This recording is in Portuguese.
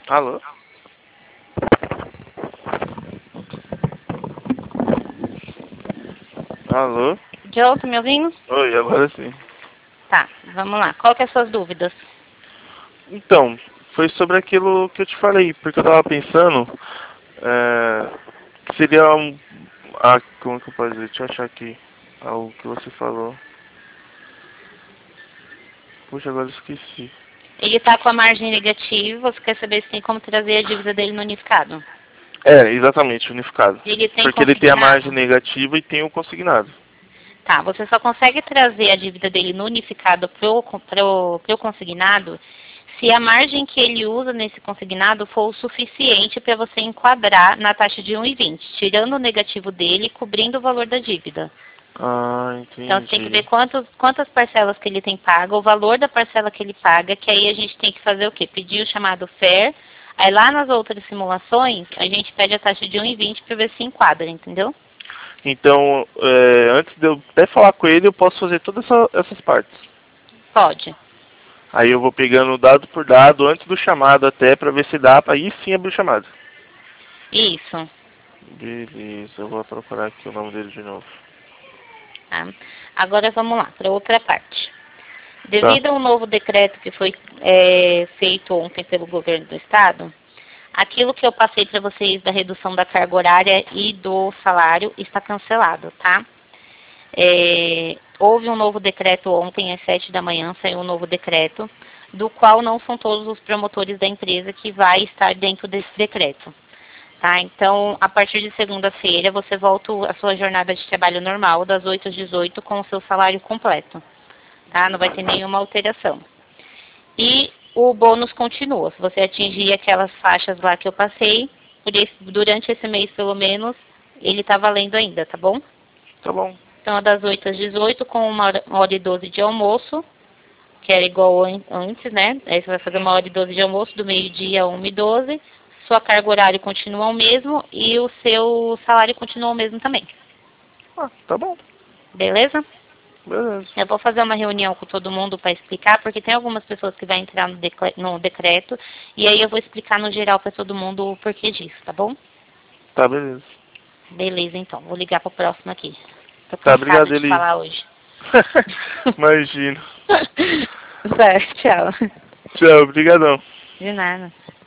Alô? Alô? Joe, tá me ouvindo? Oi, agora sim. Tá, vamos lá. Qual que é as suas dúvidas? Então, foi sobre aquilo que eu te falei, porque eu tava pensando, que seria como que eu posso dizer? Deixa eu achar aqui algo que você falou. Puxa, agora eu esqueci. Ele tá com a margem negativa, você quer saber se tem como trazer a dívida dele no unificado? É, exatamente, unificado. Ele tem Porque ele tem a margem consignado? negativa e tem o consignado. Tá, você só consegue trazer a dívida dele no unificado pro consignado se a margem que ele usa nesse consignado for o suficiente para você enquadrar na taxa de 1,20, tirando o negativo dele e cobrindo o valor da dívida. Ah, Então você tem que ver entendi. quantas parcelas que ele tem pago, o valor da parcela que ele paga, que aí a gente tem que fazer o quê? Pedir o chamado FAIR, aí lá nas outras simulações a gente pede a taxa de 1,20 para ver se enquadra, entendeu? Então, antes de eu até falar com ele, eu posso fazer todas essas partes. Pode. Aí eu vou pegando dado por dado antes do chamado até pra ver se dá pra aí sim abrir o chamado. Isso. Beleza, eu vou procurar aqui o nome dele de novo. Tá? Agora vamos lá, para outra parte. Tá? Devido ao novo decreto que foi feito ontem pelo governo do estado, aquilo que eu passei para vocês da redução da carga horária e do salário está cancelado, tá? Houve um novo decreto ontem, às 7 da manhã, saiu um novo decreto, do qual não são todos os promotores da empresa que vai estar dentro desse decreto. Tá? Então, a partir de segunda-feira, você volta à sua jornada de trabalho normal, das 8 às 18, com o seu salário completo. Tá? Não vai ter nenhuma alteração. E o bônus continua. Se você atingir aquelas faixas lá que eu passei, durante esse mês pelo menos, ele está valendo ainda, tá bom? Tá bom. Então, é das 8 às 18, com 1 hora e 12 de almoço, que era igual antes, né? Aí você vai fazer 1 hora e 12 de almoço, do meio-dia a 1h12. Sua carga horária continua o mesmo e o seu salário continua o mesmo também. Ah, tá bom. Beleza? Beleza. Eu vou fazer uma reunião com todo mundo para explicar, porque tem algumas pessoas que vão entrar no decreto, e aí eu vou explicar no geral para todo mundo o porquê disso, tá bom? Tá, beleza. Beleza, então. Vou ligar pro próximo aqui. Tô Tá, cansada obrigado, de Eli. falar hoje. Imagino. Certo, tchau. Tchau, obrigadão. De nada.